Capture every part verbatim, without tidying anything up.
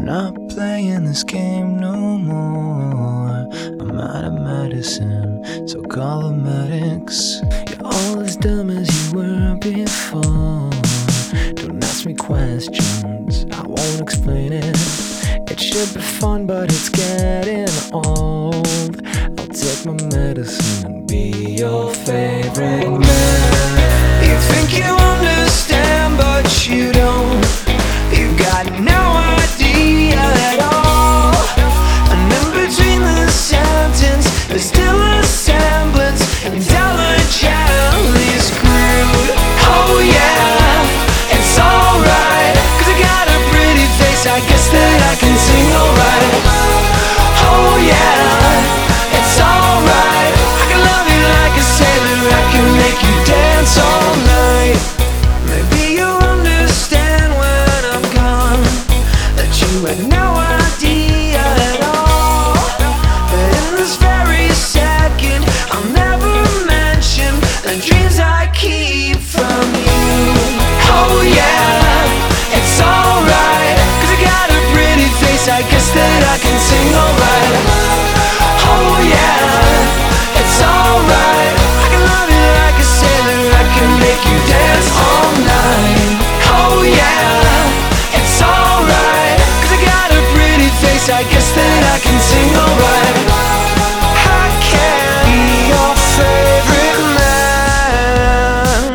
not playing this game no more. I'm out of medicine, so call the medics. You're all as dumb as you were before. Don't ask me questions, I won't explain it. It should be fun, but it's getting old. I'll take my medicine and be your favorite man. You think you understand, but you don't. You got no idea at all. And in between the sentence, there's still a semblance, intelligently screwed. Oh yeah, it's alright, cause I got a pretty face, I guess that I can sing alright. Oh yeah, it's alright, I can love you like a sailor, I can make you dance all night. Maybe you'll understand when I'm gone that you had no idea at all. That in this very second I'll never mention the dreams I keep from you. Oh yeah, it's alright, cause I got a pretty face, I guess that I can sing alright. Oh yeah, it's alright, I can love you like a sailor, I can make you dance all night. Oh yeah, it's alright, cause I got a pretty face, I guess that I can sing alright. I can be your favorite man.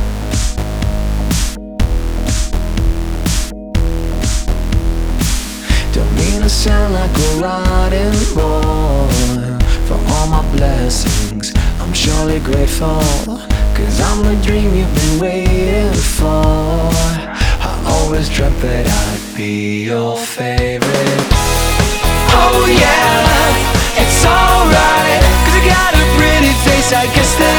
Don't mean to sound like a rotten boy. For all my blessings, I'm surely grateful, cause I'm the dream you've been waiting for. I always dreamt that I'd be your favorite. Oh yeah, it's alright, cause I got a pretty face, I guess that